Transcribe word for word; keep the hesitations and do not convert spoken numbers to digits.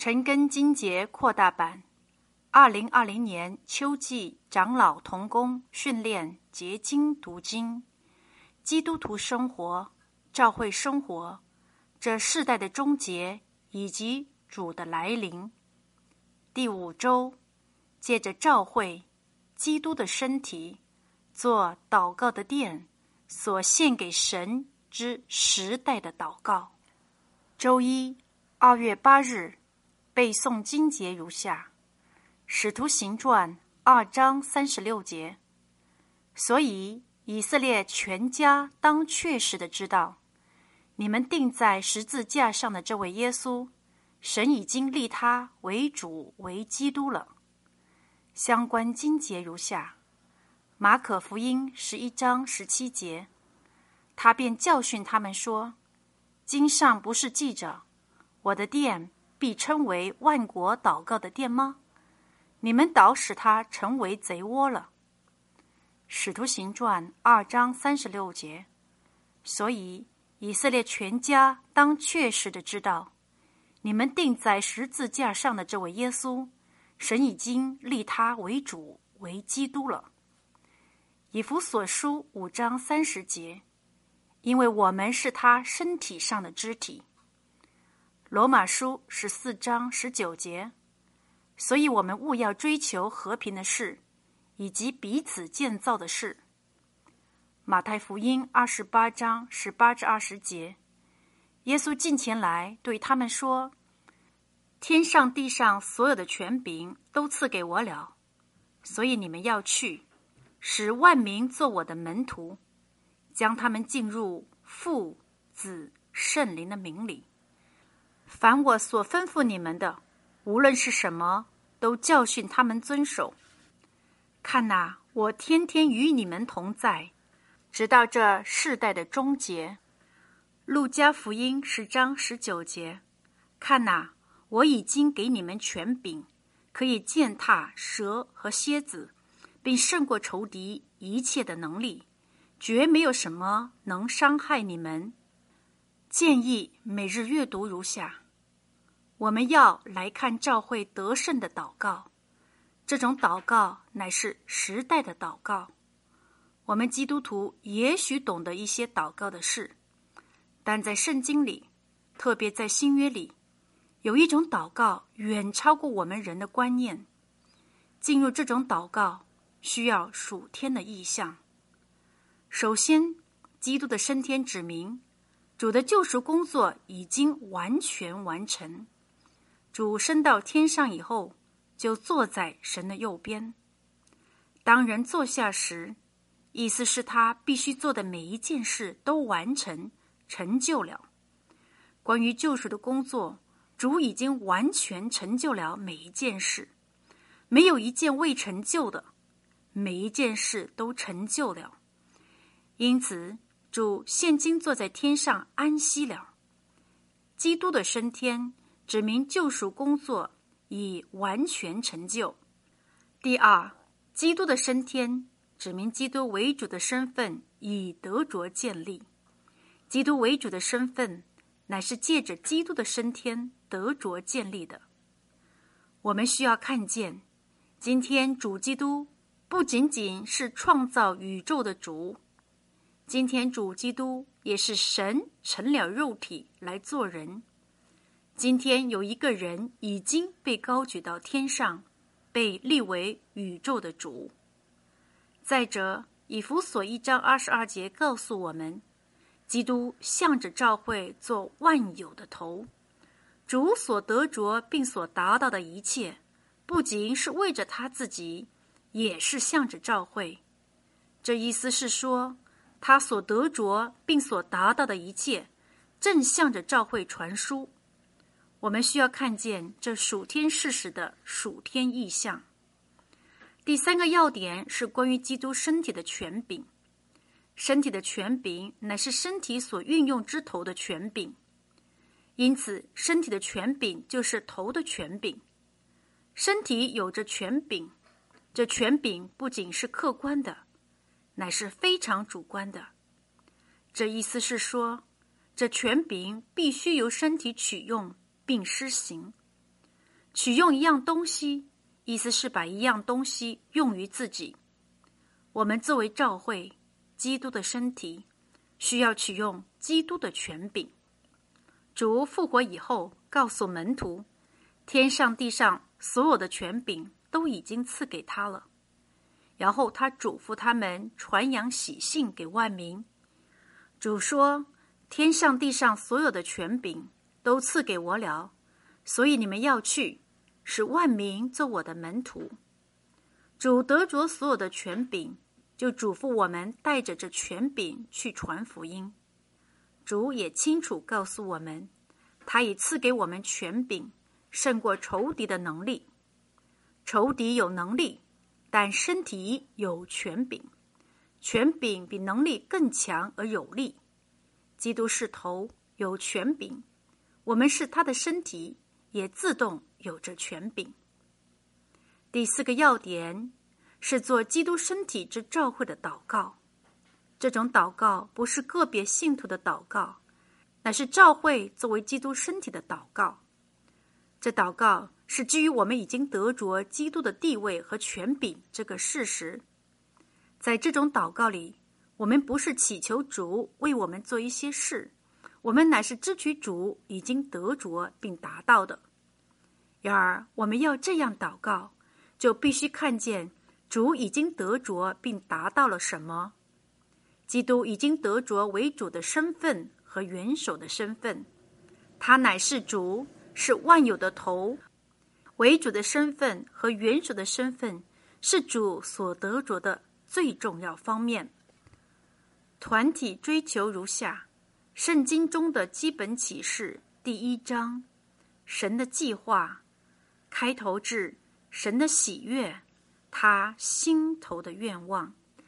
陈根金节扩大版，二零二零年秋季长老同工训练结晶读经，基督徒生活、教会生活，这世代的终结以及主的来临。第五周，借着教会、基督的身体做祷告的殿所献给神之时代的祷告。周一，二月八日，背诵经节如下：使徒行传二章三十六节。所以以色列全家当确实的知道，你们钉在十字架上的这位耶稣，神已经立他为主为基督了。相关经节如下：马可福音十一章十七节，他便教训他们说，经上不是记着，我的殿必称为万国祷告的殿吗？你们倒使它成为贼窝了。使徒行传二章三十六节。所以以色列全家当确实的知道，你们钉在十字架上的这位耶稣，神已经立他为主为基督了。以弗所书五章三十节。因为我们是他身体上的肢体。罗马书十四章十九节。所以我们务要追求和平的事，以及彼此建造的事。马太福音二十八章十八至二十节。耶稣近前来对他们说，天上地上所有的权柄都赐给我了，所以你们要去，使万民做我的门徒，将他们进入父、子、圣灵的名里。凡我所吩咐你们的，无论是什么，都教训他们遵守。看哪，我天天与你们同在，直到这世代的终结。路加福音十章十九节。看哪，我已经给你们权柄，可以践踏蛇和蝎子，并胜过仇敌一切的能力，绝没有什么能伤害你们。建议每日阅读如下：我们要来看教会得胜的祷告，这种祷告乃是时代的祷告。我们基督徒也许懂得一些祷告的事，但在圣经里，特别在新约里，有一种祷告远超过我们人的观念。进入这种祷告需要属天的意象。首先，基督的升天指明，主的救赎工作已经完全完成。主升到天上以后，就坐在神的右边。当人坐下时，意思是他必须做的每一件事都完成成就了。关于救赎的工作，主已经完全成就了每一件事，没有一件未成就的，每一件事都成就了。因此，主现今坐在天上安息了。基督的升天指明救赎工作已完全成就。第二，基督的升天指明基督为主的身份已得着建立。基督为主的身份乃是借着基督的升天得着建立的。我们需要看见，今天主基督不仅仅是创造宇宙的主，今天主基督也是神成了肉体来做人。今天有一个人已经被高举到天上，被立为宇宙的主。再者，以弗所一章二十二节告诉我们，基督向着教会做万有的头。主所得着并所达到的一切，不仅是为着他自己，也是向着教会。这意思是说，他所得着并所达到的一切，正向着教会传输。我们需要看见这属天事实的属天意象。第三个要点是关于基督身体的权柄。身体的权柄乃是身体所运用之头的权柄，因此身体的权柄就是头的权柄。身体有着权柄，这权柄不仅是客观的，乃是非常主观的。这意思是说，这权柄必须由身体取用并施行。 取用一样东西，意思是把一样东西用于自己。我们作为教会，基督的身体，需要取用基督的权柄。主复活以后，告诉门徒，天上地上所有的权柄都已经赐给他了。然后他嘱咐他们传扬喜信给万民。主说，天上地上所有的权柄都赐给我了，所以你们要去，使万民做我的门徒。主得着所有的权柄，就嘱咐我们带着这权柄去传福音。主也清楚告诉我们，他已赐给我们权柄，胜过仇敌的能力。仇敌有能力，但身体有权柄，权柄比能力更强而有力。基督是头，有权柄，我们是他的身体，也自动有着权柄。第四个要点是做基督身体之召会的祷告。这种祷告不是个别信徒的祷告，乃是召会作为基督身体的祷告。这祷告是基于我们已经得着基督的地位和权柄这个事实。在这种祷告里，我们不是祈求主为我们做一些事，我们乃是支取主已经得着并达到的。然而我们要这样祷告，就必须看见主已经得着并达到了什么。基督已经得着为主的身份和元首的身份，他乃是主，是万有的头。为主的身份和元首的身份是主所得着的最重要方面。团体追求如下：圣经中的基本启示，第一章，神的计划，开头至神的喜悦，他心头的愿望。